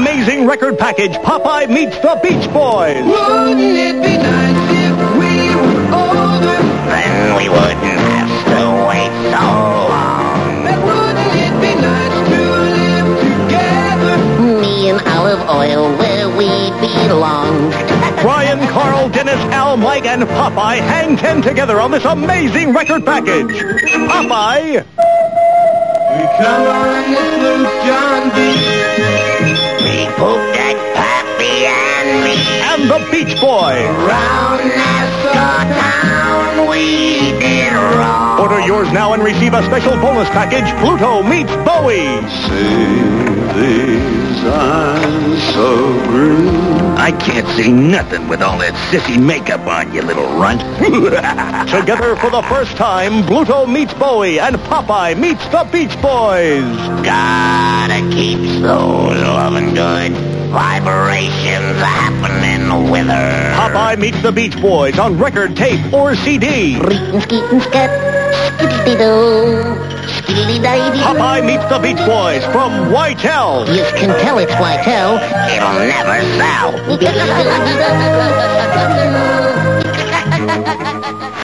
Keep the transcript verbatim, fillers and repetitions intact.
amazing record package, Popeye Meets the Beach Boys. Wouldn't it be nice if we were older? Then we wouldn't have to wait so long. And wouldn't it be nice to live together? Me and Olive Oil, where we belong. Brian, Carl, Dennis, Al, Mike, and Popeye hang ten together on this amazing record package. Popeye. We come on this loop, John B. We pooped at Pappy and me. And the Beach Boys. Round Nassau town we did roll. Order yours now and receive a special bonus package, Pluto Meets Bowie. See these eyes so green. I can't see nothing with all that sissy makeup on, you little runt. Together for the first time, Pluto Meets Bowie and Popeye Meets the Beach Boys. Gotta keep those loving good vibrations happening with her. Popeye Meets the Beach Boys on record, tape, or C D. Reetin' skeetin' scat, skiddly-doo, skiddly-dee-dee. Popeye Meets the Beach Boys from Whitell. You can tell it's Whitell. It'll never sell.